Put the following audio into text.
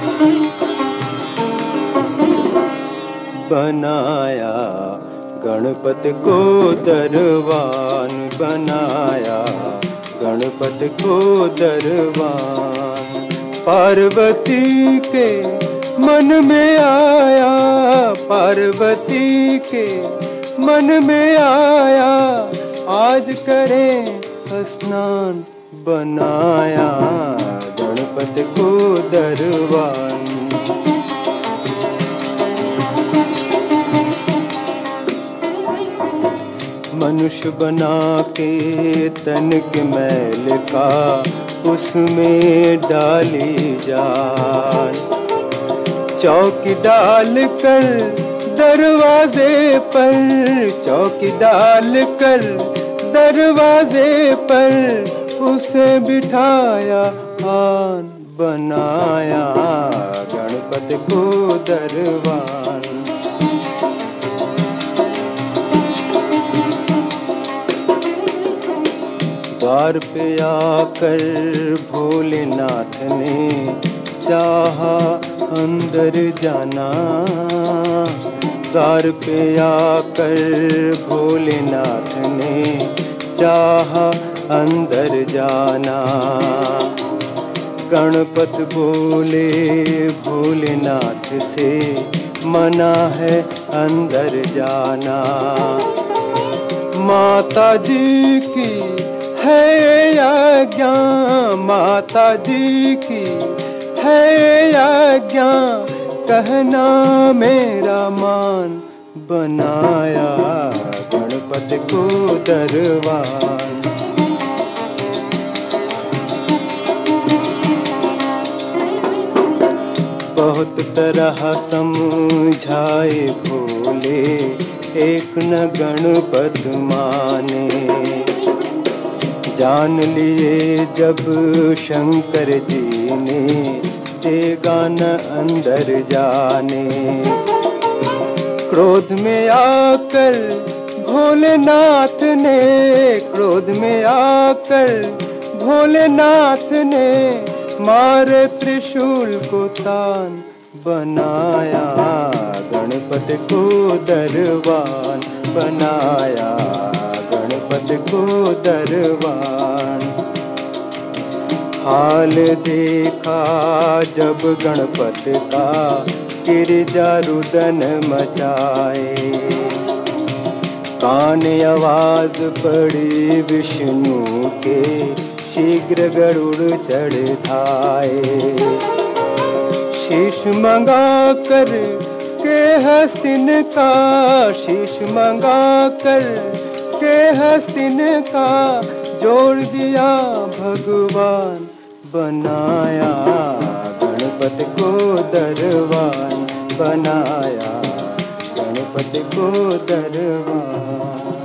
बनाया गणपति को दरवान, बनाया गणपति को दरवान। पार्वती के मन में आया, पार्वती के मन में आया, आज करें स्नान। बनाया गणपति को दरवान। मनुष्य बना के तन के मैल का उसमें डाली जान। चौकी डाल कर दरवाजे पर, चौकी डाल कर दरवाजे पर उसे बिठाया आन। बनाया गणपति को दरवान। द्वार पे आकर भोलेनाथ ने चाहा अंदर जाना। द्वार पे आकर भोलेनाथ ने चाहा अंदर जाना। गणपत बोले भोलेनाथ से मना है अंदर जाना। माता जी की है आज्ञा, माता जी की है आज्ञा, कहना मेरा मान। बनाया गणपति को दरवान। बहुत तरह समझाए भोले, एक न गणपत माने। जान लिए जब शंकर जी ने, देगा न अंदर जाने। क्रोध में आकर भोलेनाथ ने, क्रोध में आकर भोलेनाथ ने मारे त्रिशूल को तान। बनाया गणपति को दरवान। बनाया गणपति को दरवान। हाल देखा जब गणपति का, गिरिजा रुदन मचाए। कान आवाज पड़ी विष्णु के, शीघ्र गरुड़ चढ़ धाये। शीश मंगा कर के हस्तिन का, शीश मंगा कर के हस्तिन का, जोड़ दिया भगवान। बनाया गणपति को दरवान। बनाया गणपति को दरवान।